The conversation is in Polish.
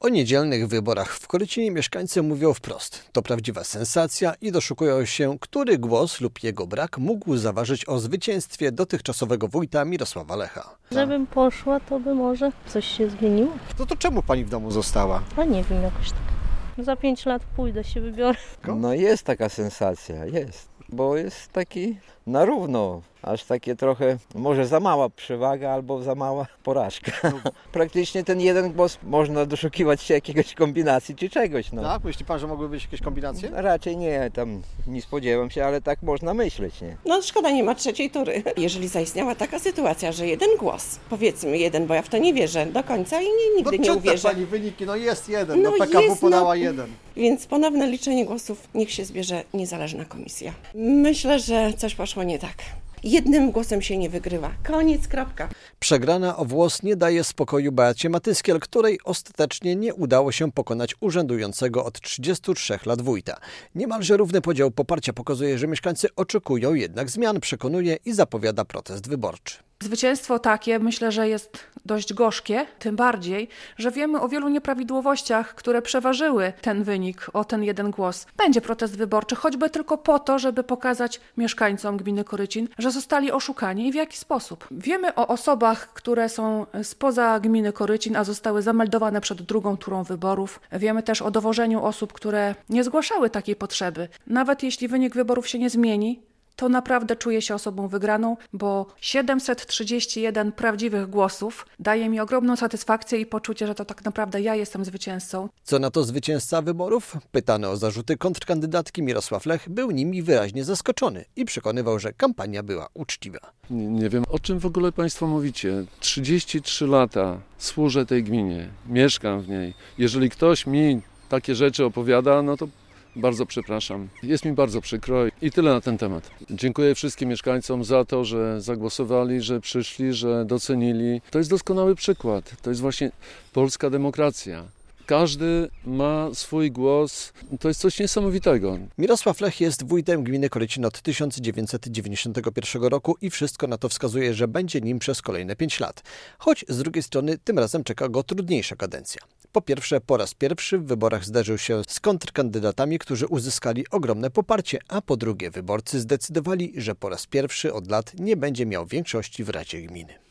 O niedzielnych wyborach w Korycinie mieszkańcy mówią wprost. To prawdziwa sensacja i doszukują się, który głos lub jego brak mógł zaważyć o zwycięstwie dotychczasowego wójta Mirosława Lecha. Żebym poszła, to by może coś się zmieniło. To czemu pani w domu została? A nie wiem, jakoś tak. Za 5 lat pójdę, się wybiorę. No jest taka sensacja, jest. Bo jest taki na równo, aż takie trochę, może za mała przewaga albo za mała porażka. Praktycznie ten jeden głos można doszukiwać się jakiegoś kombinacji czy czegoś. No. Tak? Myśli pan, że mogły być jakieś kombinacje? Raczej nie, tam nie spodziewam się, ale tak można myśleć, nie? No szkoda, nie ma trzeciej tury. Jeżeli zaistniała taka sytuacja, że jeden głos, powiedzmy jeden, bo ja w to nie wierzę do końca i nigdy nie uwierzę. Pani wyniki, jest jeden, No PKW jest, podała jeden. Więc ponowne liczenie głosów niech się zbierze niezależna komisja. Myślę, że coś poszło nie tak. Jednym głosem się nie wygrywa. Koniec, kropka. Przegrana o włos nie daje spokoju Beacie Matyskiel, której ostatecznie nie udało się pokonać urzędującego od 33 lat wójta. Niemalże równy podział poparcia pokazuje, że mieszkańcy oczekują jednak zmian, przekonuje i zapowiada protest wyborczy. Zwycięstwo takie myślę, że jest dość gorzkie, tym bardziej, że wiemy o wielu nieprawidłowościach, które przeważyły ten wynik o ten jeden głos. Będzie protest wyborczy, choćby tylko po to, żeby pokazać mieszkańcom gminy Korycin, że zostali oszukani i w jaki sposób. Wiemy o osobach, które są spoza gminy Korycin, a zostały zameldowane przed drugą turą wyborów. Wiemy też o dowożeniu osób, które nie zgłaszały takiej potrzeby. Nawet jeśli wynik wyborów się nie zmieni, to naprawdę czuję się osobą wygraną, bo 731 prawdziwych głosów daje mi ogromną satysfakcję i poczucie, że to tak naprawdę ja jestem zwycięzcą. Co na to zwycięzca wyborów? Pytany o zarzuty kontrkandydatki Mirosław Lech był nimi wyraźnie zaskoczony i przekonywał, że kampania była uczciwa. Nie wiem, o czym w ogóle państwo mówicie. 33 lata służę tej gminie, mieszkam w niej. Jeżeli ktoś mi takie rzeczy opowiada, no to bardzo przepraszam. Jest mi bardzo przykro i tyle na ten temat. Dziękuję wszystkim mieszkańcom za to, że zagłosowali, że przyszli, że docenili. To jest doskonały przykład. To jest właśnie polska demokracja. Każdy ma swój głos. To jest coś niesamowitego. Mirosław Lech jest wójtem gminy Korycin od 1991 roku i wszystko na to wskazuje, że będzie nim przez kolejne 5 lat. Choć z drugiej strony tym razem czeka go trudniejsza kadencja. Po pierwsze, po raz pierwszy w wyborach zderzył się z kontrkandydatami, którzy uzyskali ogromne poparcie, a po drugie wyborcy zdecydowali, że po raz pierwszy od lat nie będzie miał większości w Radzie Gminy.